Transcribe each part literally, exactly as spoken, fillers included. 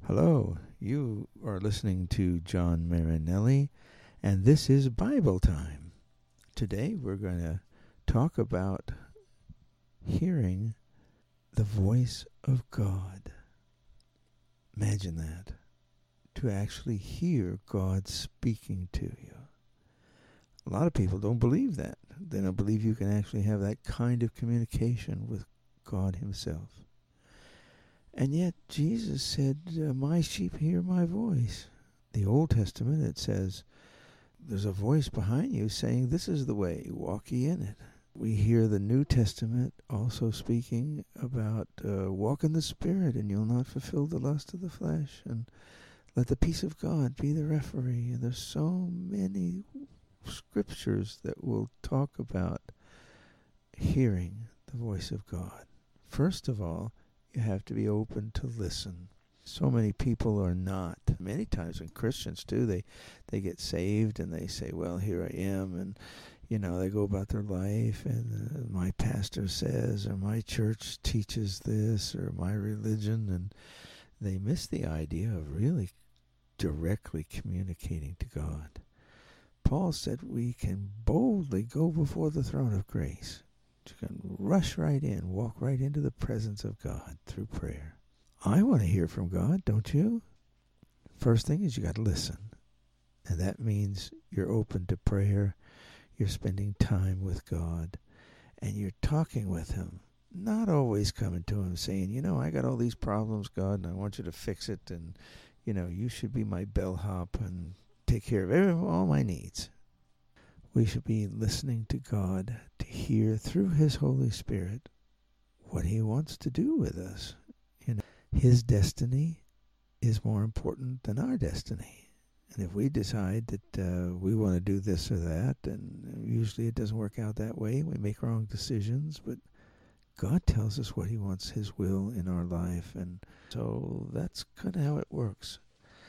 Hello, you are listening to John Marinelli, and this is Bible Time. Today we're going to talk about hearing the voice of God. Imagine that, to actually hear God speaking to you. A lot of people don't believe that. They don't believe you can actually have that kind of communication with God himself. And yet Jesus said, uh, my sheep hear my voice. The Old Testament, it says, there's a voice behind you saying, this is the way, walk ye in it. We hear the New Testament also speaking about uh, walk in the Spirit and you'll not fulfill the lust of the flesh. And let the peace of God be the referee. And there's so many scriptures that will talk about hearing the voice of God. First of all, you have to be open to listen. So many people are not. Many times when Christians do, they, they get saved and they say, well, here I am. And, you know, they go about their life and uh, my pastor says, or my church teaches this, or my religion. And they miss the idea of really directly communicating to God. Paul said we can boldly go before the throne of grace. You can rush right in, walk right into the presence of God through prayer. I want to hear from God, don't you? First thing is you got to listen. And that means you're open to prayer, you're spending time with God, and you're talking with him. Not always coming to him saying, you know, I got all these problems, God, and I want you to fix it, and, you know, you should be my bellhop and take care of every, all my needs. We should be listening to God to hear through his Holy Spirit what he wants to do with us. You know, his destiny is more important than our destiny. And if we decide that uh, we want to do this or that, and usually it doesn't work out that way, we make wrong decisions, but God tells us what he wants, his will in our life. And so that's kind of how it works.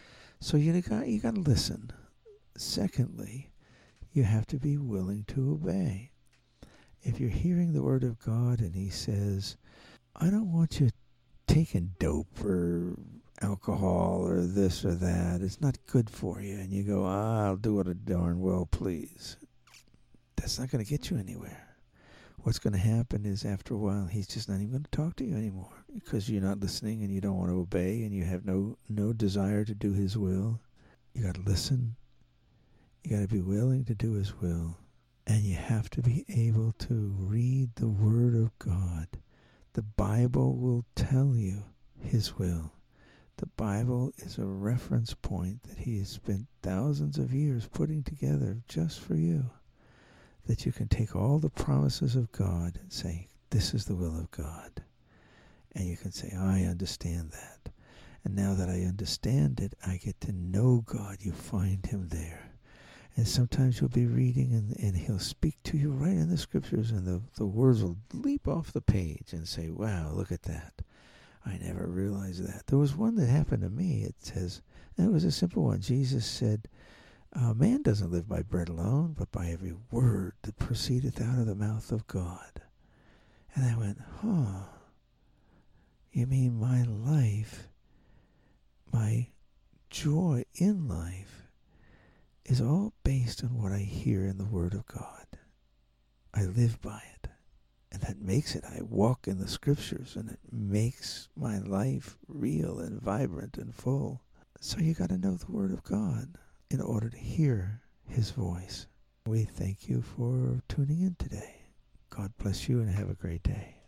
So you got, you got to listen. Secondly, you have to be willing to obey. If you're hearing the word of God and he says, I don't want you taking dope or alcohol or this or that, it's not good for you, and you go, ah, I'll do it a darn well, please. That's not going to get you anywhere. What's going to happen is after a while, he's just not even going to talk to you anymore because you're not listening and you don't want to obey and you have no, no desire to do his will. You got to listen. You got to be willing to do his will. And you have to be able to read the Word of God. The Bible will tell you his will. The Bible is a reference point that he has spent thousands of years putting together just for you. That you can take all the promises of God and say, this is the will of God. And you can say, I understand that. And now that I understand it, I get to know God. You find him there. And sometimes you'll be reading and, and he'll speak to you right in the scriptures and the, the words will leap off the page and say, wow, look at that. I never realized that. There was one that happened to me. It says, and it was a simple one. Jesus said, uh, man doesn't live by bread alone, but by every word that proceedeth out of the mouth of God. And I went, huh, you mean my life, my joy in life, is all based on what I hear in the Word of God. I live by it. And that makes it, I walk in the Scriptures, and it makes my life real and vibrant and full. So you got to know the Word of God in order to hear his voice. We thank you for tuning in today. God bless you and have a great day.